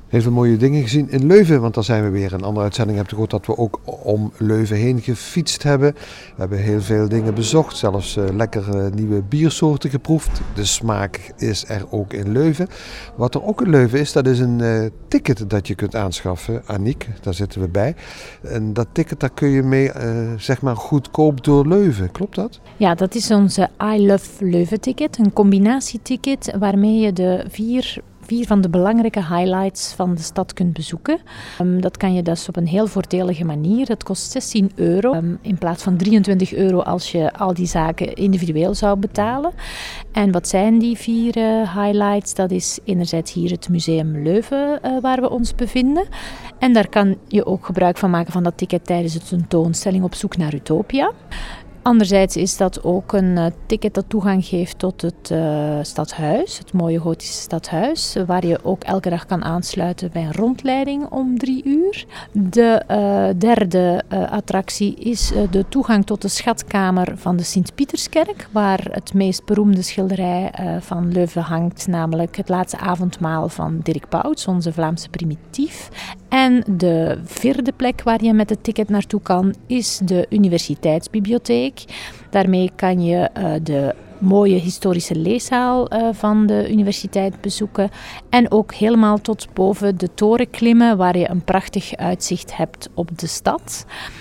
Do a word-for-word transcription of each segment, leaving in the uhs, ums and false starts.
Heel veel mooie dingen gezien in Leuven, want daar zijn we weer. Een andere uitzending heb ik gehoord dat we ook om Leuven heen gefietst hebben. We hebben heel veel dingen bezocht, zelfs uh, lekkere nieuwe biersoorten geproefd. De smaak is er ook in Leuven. Wat er ook in Leuven is, dat is een uh, ticket dat je kunt aanschaffen. Aniek, daar zitten we bij. En dat ticket, daar kun je mee uh, zeg maar goedkoop door Leuven. Klopt dat? Ja, dat is onze I Love Leuven ticket. Een combinatieticket waarmee je de vier... vier van de belangrijke highlights van de stad kunt bezoeken. Um, dat kan je dus op een heel voordelige manier. Dat kost zestien euro um, in plaats van drieëntwintig euro als je al die zaken individueel zou betalen. En wat zijn die vier uh, highlights? Dat is enerzijds hier het Museum Leuven uh, waar we ons bevinden. En daar kan je ook gebruik van maken van dat ticket tijdens de tentoonstelling Op zoek naar Utopia. Anderzijds is dat ook een uh, ticket dat toegang geeft tot het uh, stadhuis, het mooie gotische stadhuis, waar je ook elke dag kan aansluiten bij een rondleiding om drie uur. De uh, derde uh, attractie is uh, de toegang tot de schatkamer van de Sint-Pieterskerk, waar het meest beroemde schilderij uh, van Leuven hangt, namelijk Het laatste avondmaal van Dirk Pauws, onze Vlaamse primitief. En de vierde plek waar je met het ticket naartoe kan, is de Universiteitsbibliotheek. Daarmee kan je uh, de mooie historische leeszaal uh, van de universiteit bezoeken. En ook helemaal tot boven de toren klimmen, waar je een prachtig uitzicht hebt op de stad.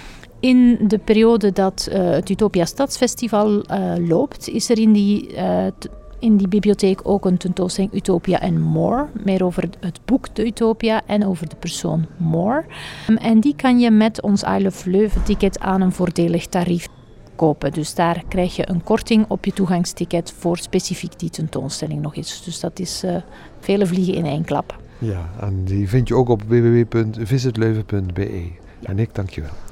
In de periode dat uh, het Utopia Stadsfestival uh, loopt, is er in die... Uh, t- In die bibliotheek ook een tentoonstelling Utopia and More. Meer over het boek De Utopia en over de persoon More. En die kan je met ons I Love Leuven ticket aan een voordelig tarief kopen. Dus daar krijg je een korting op je toegangsticket voor specifiek die tentoonstelling nog eens. Dus dat is uh, vele vliegen in één klap. Ja, en die vind je ook op w w w punt visit leuven punt b e. Ja. En ik dank je wel.